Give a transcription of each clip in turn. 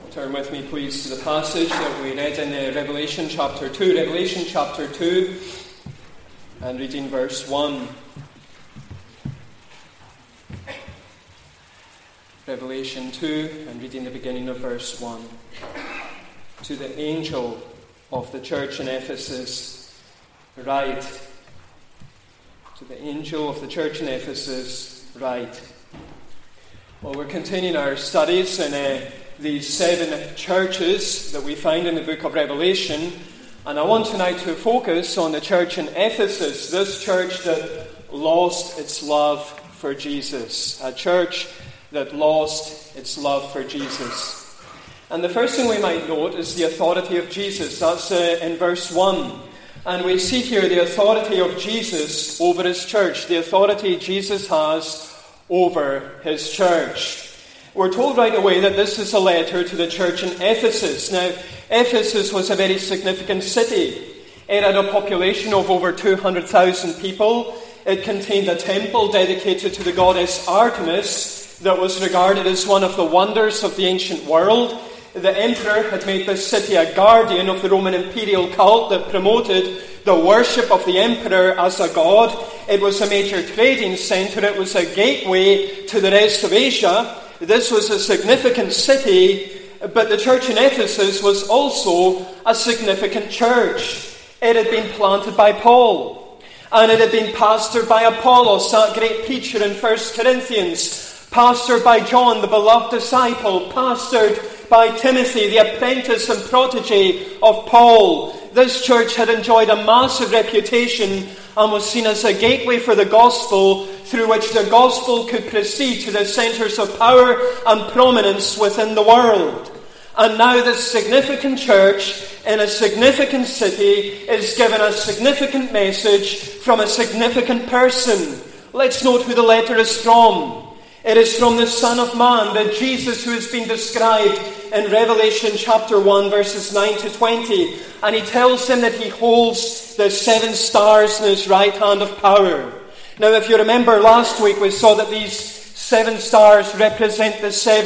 Turn with me, please, to the passage that we read in Revelation chapter 2. Revelation chapter 2, and reading verse 1. Revelation 2, and reading the beginning of verse 1. To the angel of the church in Ephesus, write. To the angel of the church in Ephesus, write. Well, we're continuing our studies in these 7 churches that we find in the book of Revelation, and I want tonight to focus on the church in Ephesus, this church that lost its love for Jesus, a church that lost its love for Jesus. And the first thing we might note is the authority of Jesus. That's in verse 1. And we see here the authority of Jesus over his church, the authority Jesus has over his church. We're told right away that this is a letter to the church in Ephesus. Now, Ephesus was a very significant city. It had a population of over 200,000 people. It contained a temple dedicated to the goddess Artemis that was regarded as one of the wonders of the ancient world. The emperor had made this city a guardian of the Roman imperial cult that promoted the worship of the emperor as a god. It was a major trading centre. It was a gateway to the rest of Asia. This was a significant city, but the church in Ephesus was also a significant church. It had been planted by Paul, and it had been pastored by Apollos, that great preacher in 1 Corinthians, pastored by John, the beloved disciple, pastored by Timothy, the apprentice and protege of Paul. This church had enjoyed a massive reputation and was seen as a gateway for the gospel, through which the gospel could proceed to the centres of power and prominence within the world. And now this significant church in a significant city is given a significant message from a significant person. Let's note who the letter is from. It is from the Son of Man, the Jesus who has been described in Revelation chapter 1, verses 9 to 20. And he tells him that he holds the 7 stars in his right hand of power. Now, if you remember last week, we saw that these 7 stars represent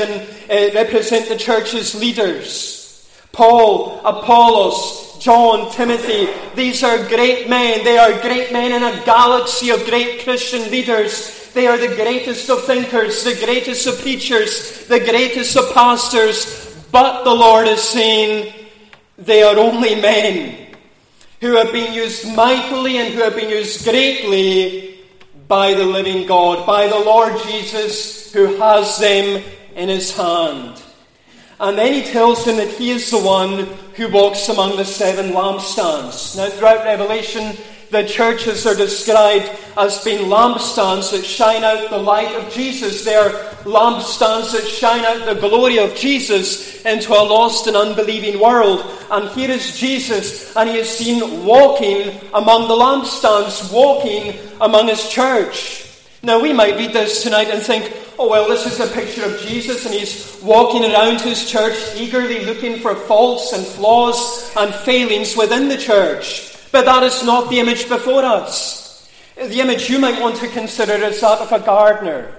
the church's leaders. Paul, Apollos, John, Timothy. These are great men. They are great men in a galaxy of great Christian leaders. They are the greatest of thinkers, the greatest of preachers, the greatest of pastors. But the Lord is saying they are only men who have been used mightily and who have been used greatly by the living God, by the Lord Jesus, who has them in his hand. And then he tells them that he is the one who walks among the 7 lampstands. Now, throughout Revelation, the churches are described as being lampstands that shine out the light of Jesus. They are lampstands that shine out the glory of Jesus into a lost and unbelieving world. And here is Jesus, and he is seen walking among the lampstands, walking among his church. Now, we might read this tonight and think, oh, well, this is a picture of Jesus, and he's walking around his church, eagerly looking for faults and flaws and failings within the church. But that is not the image before us. The image you might want to consider is that of a gardener.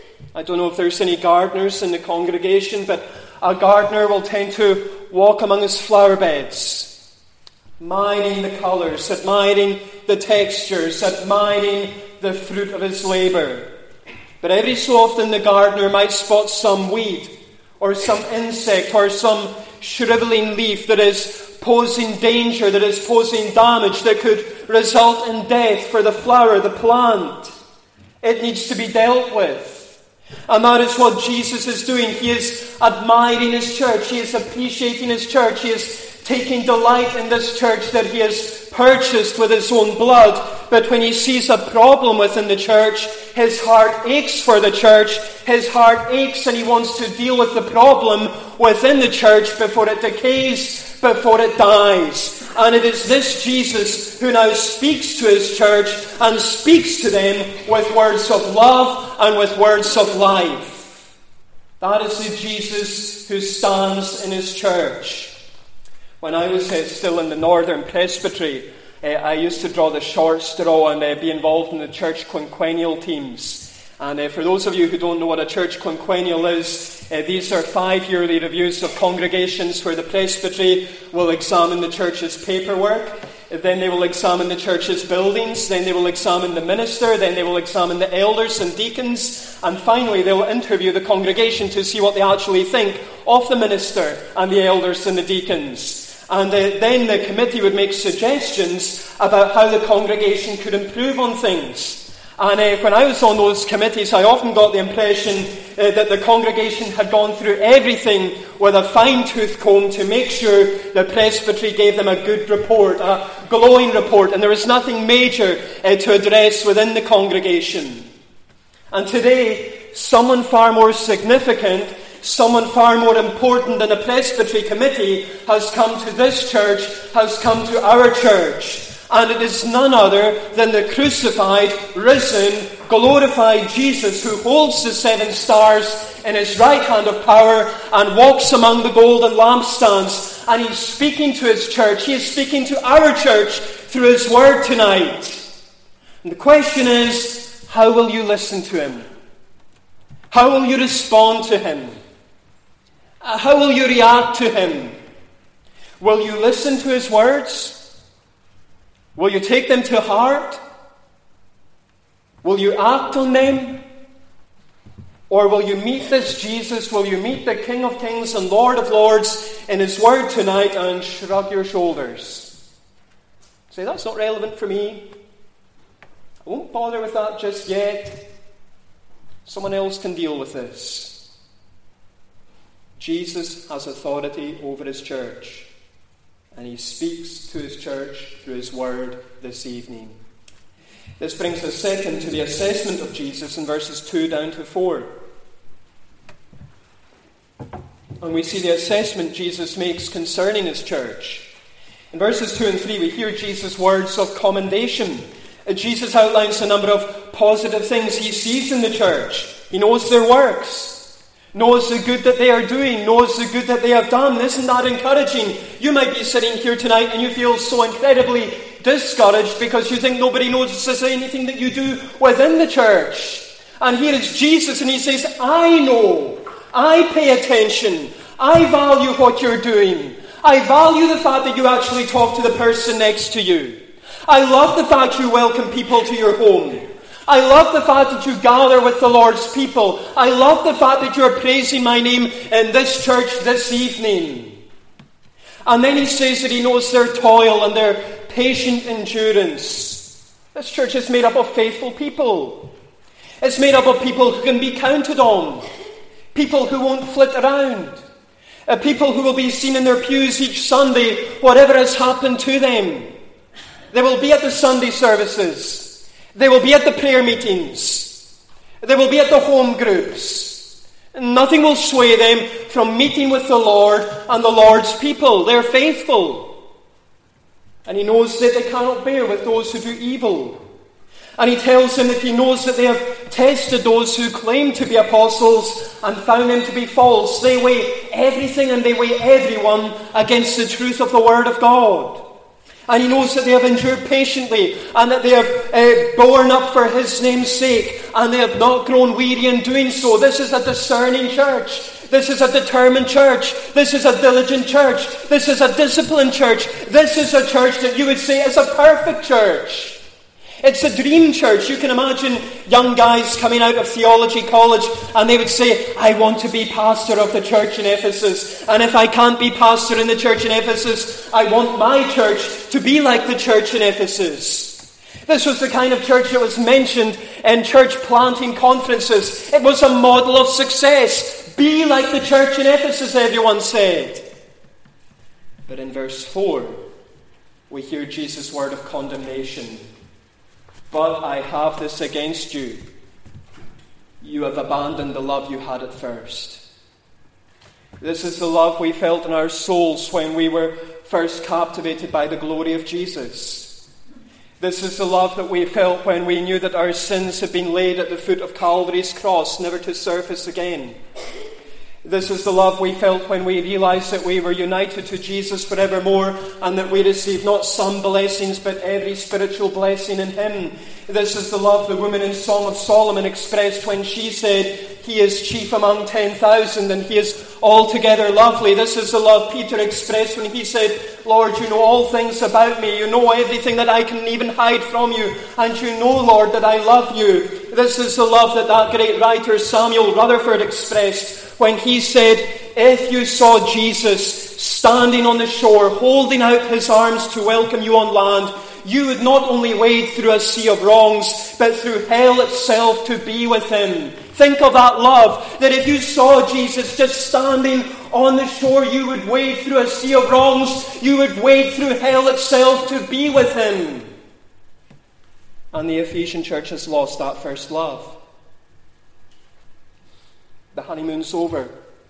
I don't know if there's any gardeners in the congregation, but a gardener will tend to walk among his flower beds, admiring the colours, admiring the textures, admiring the fruit of his labour. But every so often the gardener might spot some weed, or some insect, or some shriveling leaf that is posing danger, that is posing damage, that could result in death for the flower, the plant. It needs to be dealt with. And that is what Jesus is doing. He is admiring his church. He is appreciating his church. He is taking delight in this church that he has purchased with his own blood. But when he sees a problem within the church, his heart aches for the church. His heart aches, and he wants to deal with the problem within the church before it decays, before it dies. And it is this Jesus who now speaks to his church and speaks to them with words of love and with words of life. That is the Jesus who stands in his church. When I was still in the Northern Presbytery, I used to draw the short straw and be involved in the church quinquennial teams. And for those of you who don't know what a church quinquennial is, These are 5-yearly reviews of congregations where the presbytery will examine the church's paperwork, then they will examine the church's buildings, then they will examine the minister, then they will examine the elders and deacons, and finally they will interview the congregation to see what they actually think of the minister and the elders and the deacons. And then the committee would make suggestions about how the congregation could improve on things. And when I was on those committees, I often got the impression that the congregation had gone through everything with a fine-tooth comb to make sure the presbytery gave them a good report, a glowing report, and there was nothing major to address within the congregation. And today, someone far more significant, someone far more important than the presbytery committee has come to this church, has come to our church. And it is none other than the crucified, risen, glorified Jesus who holds the 7 stars in his right hand of power and walks among the golden lampstands. And he's speaking to his church. He is speaking to our church through his word tonight. And the question is, how will you listen to him? How will you respond to him? How will you react to him? Will you listen to his words? Will you take them to heart? Will you act on them? Or will you meet this Jesus? Will you meet the King of Kings and Lord of Lords in his word tonight and shrug your shoulders? Say, that's not relevant for me. I won't bother with that just yet. Someone else can deal with this. Jesus has authority over his church. And he speaks to his church through his word this evening. This brings us second to the assessment of Jesus in verses 2 down to 4. And we see the assessment Jesus makes concerning his church. In verses 2 and 3 we hear Jesus' words of commendation. Jesus outlines a number of positive things he sees in the church. He knows their works. Knows the good that they are doing, knows the good that they have done. Isn't that encouraging? You might be sitting here tonight and you feel so incredibly discouraged because you think nobody notices anything that you do within the church. And here is Jesus and he says, I know, I pay attention, I value what you're doing. I value the fact that you actually talk to the person next to you. I love the fact you welcome people to your home. I love the fact that you gather with the Lord's people. I love the fact that you're praising my name in this church this evening. And then he says that he knows their toil and their patient endurance. This church is made up of faithful people. It's made up of people who can be counted on. People who won't flit around. People who will be seen in their pews each Sunday, whatever has happened to them. They will be at the Sunday services. They will be at the prayer meetings. They will be at the home groups. Nothing will sway them from meeting with the Lord and the Lord's people. They're faithful. And he knows that they cannot bear with those who do evil. And he tells them that he knows that they have tested those who claim to be apostles and found them to be false. They weigh everything and they weigh everyone against the truth of the Word of God. And he knows that they have endured patiently and that they have borne up for his name's sake and they have not grown weary in doing so. This is a discerning church. This is a determined church. This is a diligent church. This is a disciplined church. This is a church that you would say is a perfect church. It's a dream church. You can imagine young guys coming out of theology college and they would say, I want to be pastor of the church in Ephesus. And if I can't be pastor in the church in Ephesus, I want my church to be like the church in Ephesus. This was the kind of church that was mentioned in church planting conferences. It was a model of success. Be like the church in Ephesus, everyone said. But in verse 4, we hear Jesus' word of condemnation. But I have this against you. You have abandoned the love you had at first. This is the love we felt in our souls when we were first captivated by the glory of Jesus. This is the love that we felt when we knew that our sins had been laid at the foot of Calvary's cross, never to surface again. This is the love we felt when we realized that we were united to Jesus forevermore and that we received not some blessings but every spiritual blessing in him. This is the love the woman in Song of Solomon expressed when she said, "He is chief among 10,000 and he is altogether lovely." This is the love Peter expressed when he said, "Lord, you know all things about me. You know everything that I can even hide from you. And you know, Lord, that I love you." This is the love that great writer Samuel Rutherford expressed when he said, "If you saw Jesus standing on the shore, holding out his arms to welcome you on land, you would not only wade through a sea of wrongs, but through hell itself to be with him." Think of that love, that if you saw Jesus just standing on the shore, you would wade through a sea of wrongs, you would wade through hell itself to be with him. And the Ephesian church has lost that first love. The honeymoon's over.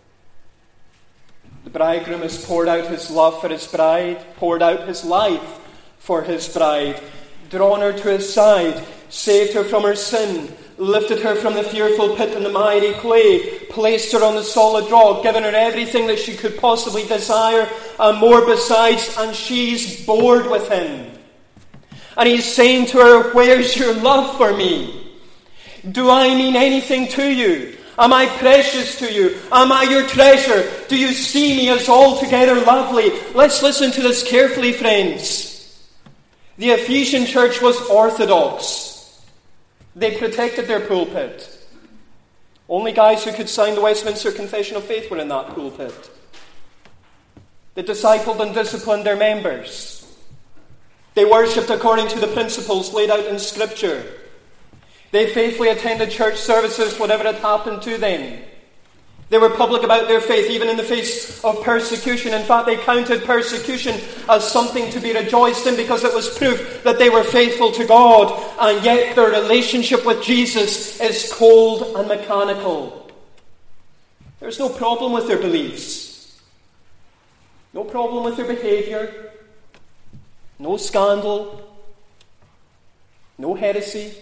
The bridegroom has poured out his love for his bride, poured out his life for his bride, drawn her to his side, saved her from her sin, lifted her from the fearful pit and the miry clay, placed her on the solid rock, given her everything that she could possibly desire and more besides, and she's bored with him. And he's saying to her, "Where's your love for me? Do I mean anything to you? Am I precious to you? Am I your treasure? Do you see me as altogether lovely?" Let's listen to this carefully, friends. The Ephesian church was orthodox. They protected their pulpit. Only guys who could sign the Westminster Confession of Faith were in that pulpit. They discipled and disciplined their members. They worshipped according to the principles laid out in Scripture. They faithfully attended church services, whatever had happened to them. They were public about their faith, even in the face of persecution. In fact, they counted persecution as something to be rejoiced in because it was proof that they were faithful to God. And yet their relationship with Jesus is cold and mechanical. There's no problem with their beliefs. No problem with their behavior. No scandal. No heresy.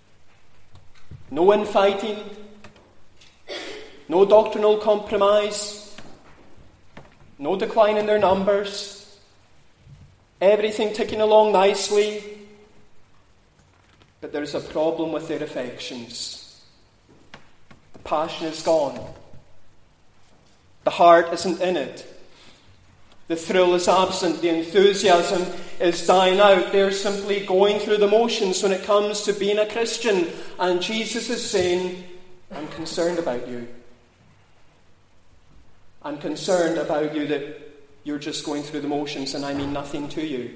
No infighting. No doctrinal compromise. No decline in their numbers. Everything ticking along nicely. But there's a problem with their affections. The passion is gone. The heart isn't in it. The thrill is absent. The enthusiasm is dying out. They're simply going through the motions when it comes to being a Christian. And Jesus is saying, "I'm concerned about you. I'm concerned about you that you're just going through the motions and I mean nothing to you."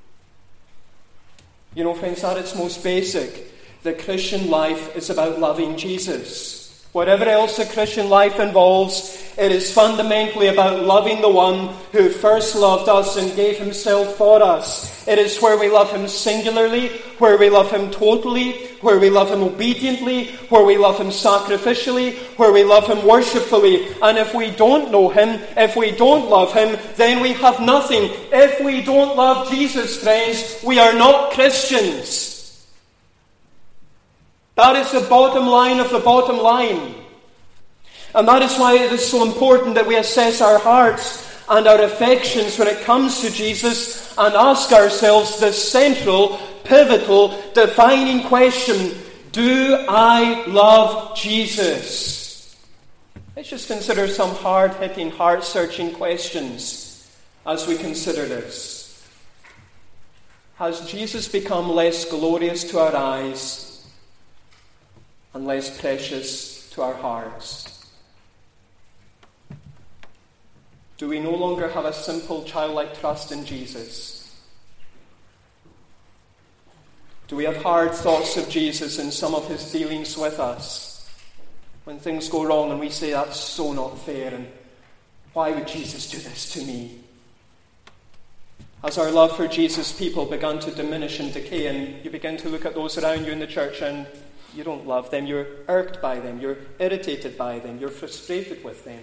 You know, friends, at its most basic, the Christian life is about loving Jesus. Whatever else the Christian life involves, it is fundamentally about loving the one who first loved us and gave himself for us. It is where we love him singularly, where we love him totally, where we love him obediently, where we love him sacrificially, where we love him worshipfully. And if we don't know him, if we don't love him, then we have nothing. If we don't love Jesus, friends, we are not Christians. That is the bottom line of the bottom line. And that is why it is so important that we assess our hearts and our affections when it comes to Jesus and ask ourselves the central, pivotal, defining question: do I love Jesus? Let's just consider some hard-hitting, heart-searching questions as we consider this. Has Jesus become less glorious to our eyes and less precious to our hearts? Do we no longer have a simple childlike trust in Jesus? Do we have hard thoughts of Jesus in some of his dealings with us? When things go wrong and we say, "That's so not fair," and "Why would Jesus do this to me?" Has our love for Jesus' people begun to diminish and decay, and you begin to look at those around you in the church and you don't love them, you're irked by them, you're irritated by them, you're frustrated with them?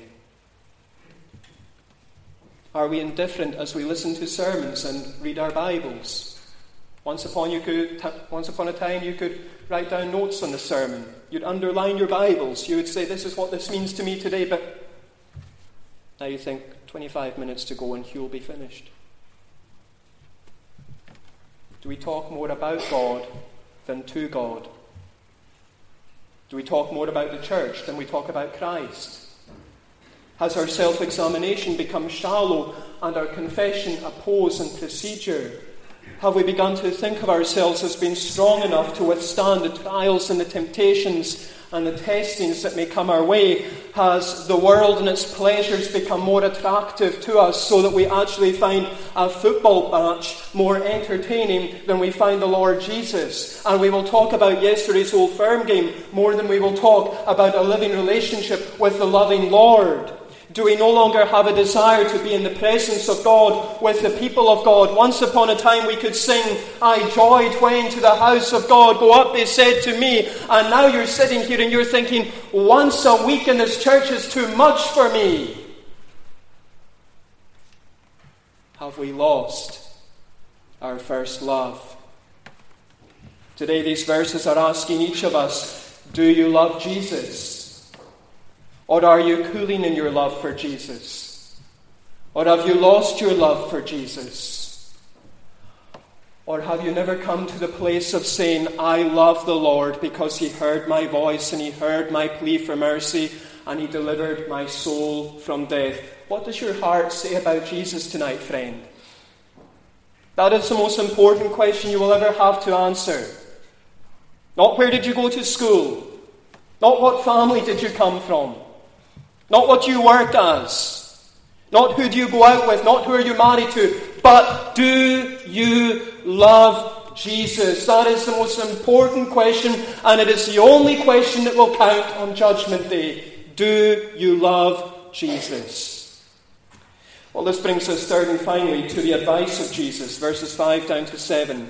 Are we indifferent as we listen to sermons and read our Bibles? Once upon a time you could write down notes on the sermon. You'd underline your Bibles. You would say, "This is what this means to me today," but now you think, 25 minutes to go and Hugh will be finished. Do we talk more about God than to God? Do we talk more about the church than we talk about Christ? Has our self-examination become shallow and our confession a pose and procedure? Have we begun to think of ourselves as being strong enough to withstand the trials and the temptations and the testings that may come our way? Has the world and its pleasures become more attractive to us so that we actually find a football match more entertaining than we find the Lord Jesus? And we will talk about yesterday's Old Firm game more than we will talk about a living relationship with the loving Lord. Do we no longer have a desire to be in the presence of God with the people of God? Once upon a time we could sing, I joyed when to the house of God go up, they said to me. And now you're sitting here and you're thinking, once a week in this church is too much for me. Have we lost our first love? Today these verses are asking each of us, do you love Jesus? Or are you cooling in your love for Jesus? Or have you lost your love for Jesus? Or have you never come to the place of saying, I love the Lord because He heard my voice and He heard my plea for mercy and He delivered my soul from death? What does your heart say about Jesus tonight, friend? That is the most important question you will ever have to answer. Not where did you go to school? Not what family did you come from? Not what you work as. Not who do you go out with. Not who are you married to. But do you love Jesus? That is the most important question, and it is the only question that will count on Judgment Day. Do you love Jesus? Well, this brings us third and finally to the advice of Jesus, verses 5 down to 7.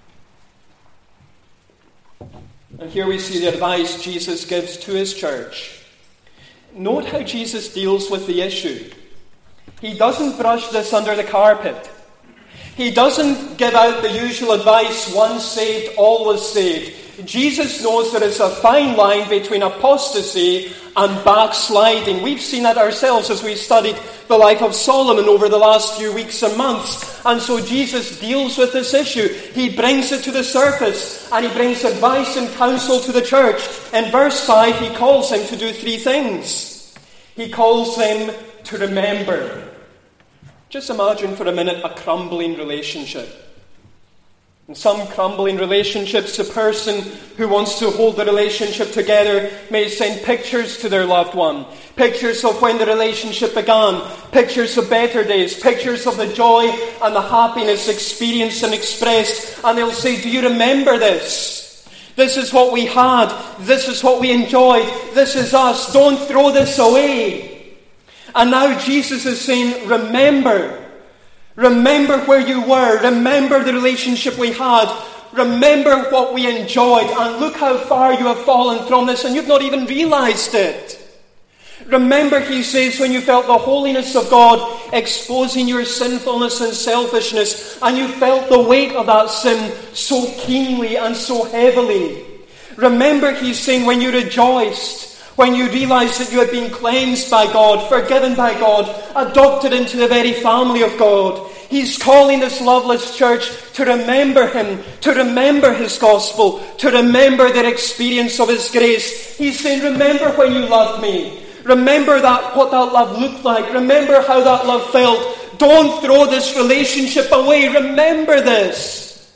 And here we see the advice Jesus gives to His church. Note how Jesus deals with the issue. He doesn't brush this under the carpet. He doesn't give out the usual advice, once saved, always saved. Jesus knows there is a fine line between apostasy and backsliding. We've seen that ourselves as we've studied the life of Solomon over the last few weeks and months. And so Jesus deals with this issue. He brings it to the surface and He brings advice and counsel to the church. In verse 5, He calls them to do three things. He calls them to remember. Just imagine for a minute a crumbling relationship. In some crumbling relationships, the person who wants to hold the relationship together may send pictures to their loved one. Pictures of when the relationship began. Pictures of better days. Pictures of the joy and the happiness experienced and expressed. And they'll say, do you remember this? This is what we had. This is what we enjoyed. This is us. Don't throw this away. And now Jesus is saying, remember. Remember where you were. Remember the relationship we had. Remember what we enjoyed. And look how far you have fallen from this and you've not even realized it. Remember, He says, when you felt the holiness of God exposing your sinfulness and selfishness, and you felt the weight of that sin so keenly and so heavily. Remember, He's saying, when you rejoiced, when you realized that you had been cleansed by God, forgiven by God, adopted into the very family of God. He's calling this loveless church to remember Him, to remember His gospel, to remember their experience of His grace. He's saying, remember when you loved me. Remember that what that love looked like. Remember how that love felt. Don't throw this relationship away. Remember this.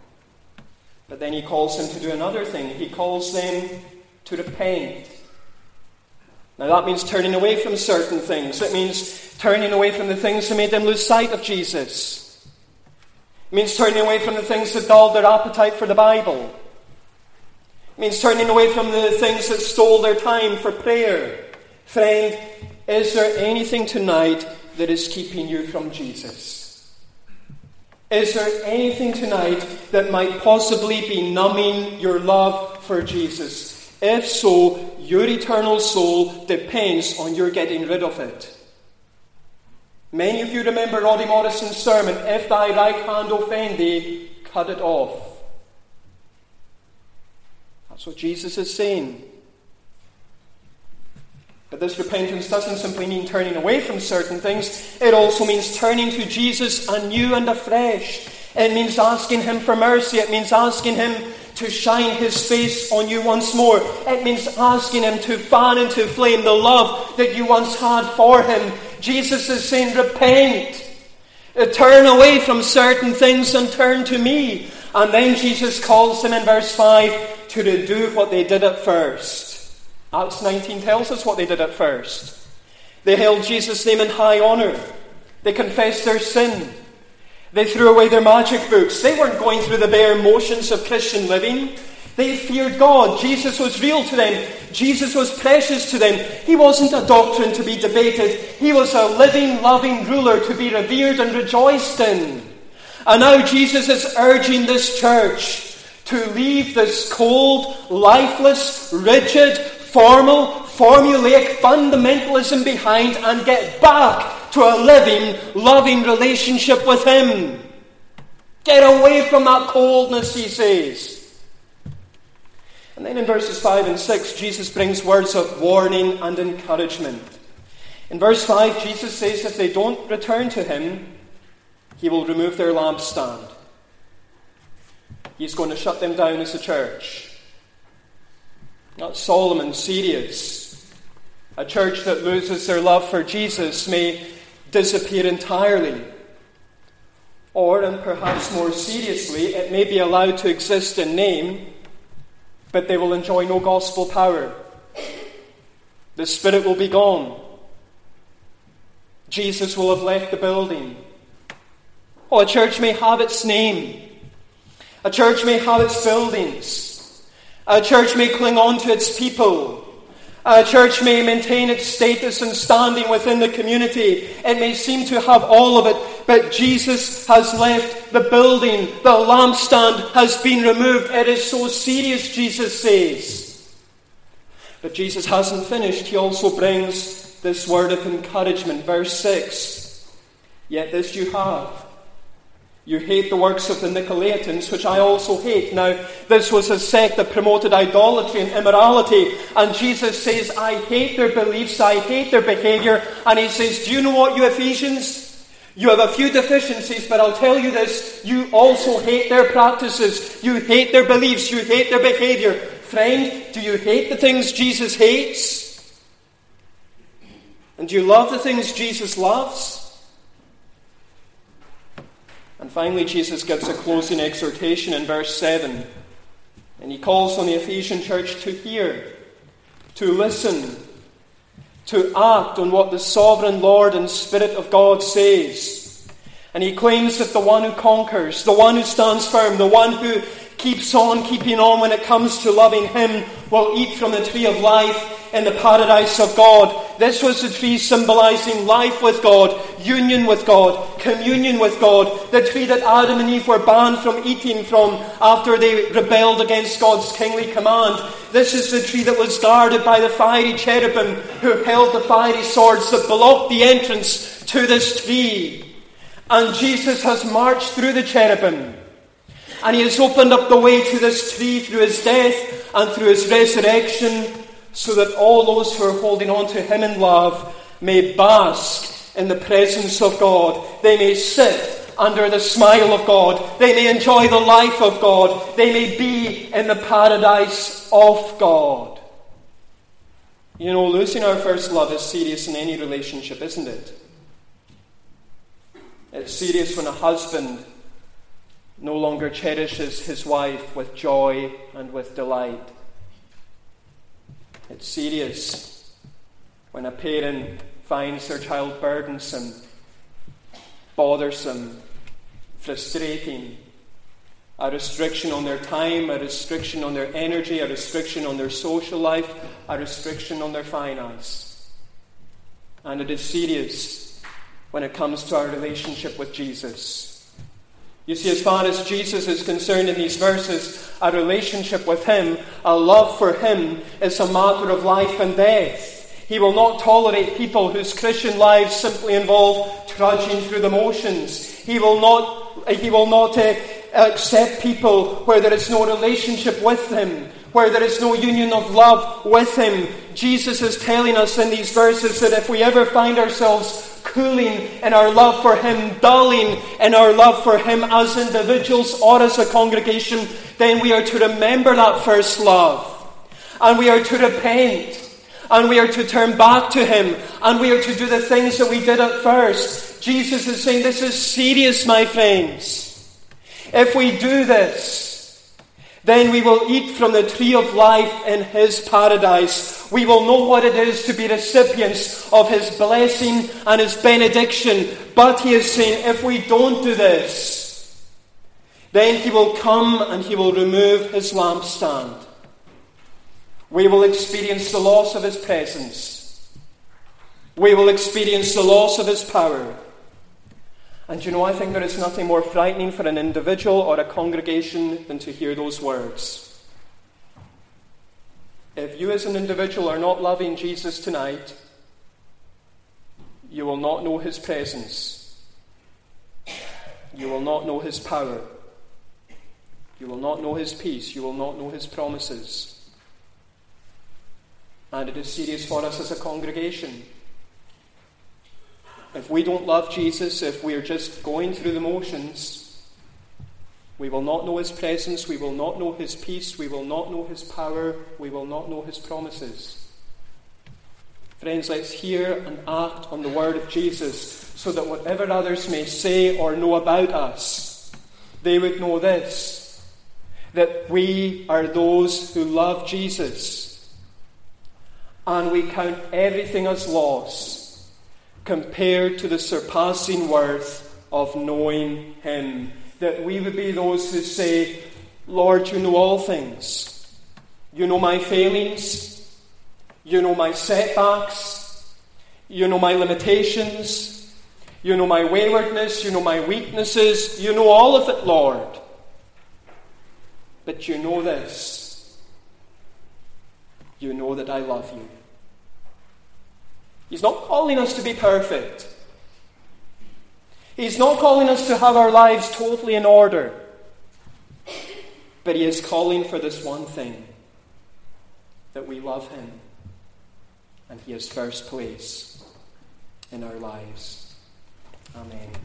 But then He calls them to do another thing. He calls them to repent. Now that means turning away from certain things. It means turning away from the things that made them lose sight of Jesus. It means turning away from the things that dulled their appetite for the Bible. It means turning away from the things that stole their time for prayer. Friend, is there anything tonight that is keeping you from Jesus? Is there anything tonight that might possibly be numbing your love for Jesus? If so, your eternal soul depends on your getting rid of it. Many of you remember Roddy Morrison's sermon, if thy right hand offend thee, cut it off. That's what Jesus is saying. But this repentance doesn't simply mean turning away from certain things. It also means turning to Jesus anew and afresh. It means asking Him for mercy. It means asking Him to shine his face on you once more. It means asking him to fan into flame the love that you once had for him. Jesus is saying, repent. Turn away from certain things and turn to me. And then Jesus calls them in verse 5 to do what they did at first. Acts 19 tells us what they did at first. They held Jesus' name in high honour. They confessed their sin. They threw away their magic books. They weren't going through the bare motions of Christian living. They feared God. Jesus was real to them. Jesus was precious to them. He wasn't a doctrine to be debated. He was a living, loving ruler to be revered and rejoiced in. And now Jesus is urging this church to leave this cold, lifeless, rigid, formal, formulaic fundamentalism behind and get back to a living, loving relationship with him. Get away from that coldness, he says. And then in verses 5 and 6, Jesus brings words of warning and encouragement. In verse 5, Jesus says if they don't return to him, he will remove their lampstand. He's going to shut them down as a church. That's solemn and serious. A church that loses their love for Jesus may disappear entirely. Or, and perhaps more seriously, it may be allowed to exist in name, but they will enjoy no gospel power. The Spirit will be gone. Jesus will have left the building. Oh, a church may have its name. A church may have its buildings. A church may cling on to its people. A church may maintain its status and standing within the community. It may seem to have all of it, but Jesus has left the building. The lampstand has been removed. It is so serious, Jesus says. But Jesus hasn't finished. He also brings this word of encouragement. Verse 6. Yet this you have. You hate the works of the Nicolaitans, which I also hate. Now, this was a sect that promoted idolatry and immorality. And Jesus says, I hate their beliefs, I hate their behaviour. And he says, do you know what, you Ephesians? You have a few deficiencies, but I'll tell you this, you also hate their practices. You hate their beliefs, you hate their behaviour. Friend, do you hate the things Jesus hates? And do you love the things Jesus loves? And finally, Jesus gives a closing exhortation in verse 7. And he calls on the Ephesian church to hear, to listen, to act on what the sovereign Lord and Spirit of God says. And he claims that the one who conquers, the one who stands firm, the one who keeps on keeping on when it comes to loving him, will eat from the tree of life in the paradise of God. This was the tree symbolizing life with God, union with God, communion with God. The tree that Adam and Eve were banned from eating from after they rebelled against God's kingly command. This is the tree that was guarded by the fiery cherubim who held the fiery swords that blocked the entrance to this tree. And Jesus has marched through the cherubim. And he has opened up the way to this tree through his death and through his resurrection, so that all those who are holding on to him in love may bask in the presence of God. They may sit under the smile of God. They may enjoy the life of God. They may be in the paradise of God. You know, losing our first love is serious in any relationship, isn't it? It's serious when a husband no longer cherishes his wife with joy and with delight. It's serious when a parent finds their child burdensome, bothersome, frustrating, a restriction on their time, a restriction on their energy, a restriction on their social life, a restriction on their finance. And it is serious when it comes to our relationship with Jesus. You see, as far as Jesus is concerned in these verses, a relationship with him, a love for him, is a matter of life and death. He will not tolerate people whose Christian lives simply involve trudging through the motions. He will not accept people where there is no relationship with him, where there is no union of love with him. Jesus is telling us in these verses that if we ever find ourselves cooling in our love for Him, dulling in our love for Him as individuals or as a congregation, then we are to remember that first love. And we are to repent. And we are to turn back to Him. And we are to do the things that we did at first. Jesus is saying, this is serious, my friends. If we do this, then we will eat from the tree of life in His paradise. We will know what it is to be recipients of His blessing and His benediction. But He is saying, if we don't do this, then He will come and He will remove His lampstand. We will experience the loss of His presence. We will experience the loss of His power. And I think there is nothing more frightening for an individual or a congregation than to hear those words. If you as an individual are not loving Jesus tonight, you will not know His presence. You will not know His power. You will not know His peace. You will not know His promises. And it is serious for us as a congregation. If we don't love Jesus, if we are just going through the motions, we will not know His presence, we will not know His peace, we will not know His power, we will not know His promises. Friends, let's hear and act on the word of Jesus so that whatever others may say or know about us, they would know this, that we are those who love Jesus, and we count everything as loss compared to the surpassing worth of knowing Him. That we would be those who say, Lord, you know all things. You know my failings. You know my setbacks. You know my limitations. You know my waywardness. You know my weaknesses. You know all of it, Lord. But you know this. You know that I love you. He's not calling us to be perfect. He's not calling us to have our lives totally in order. But He is calling for this one thing, that we love Him. And He is first place in our lives. Amen.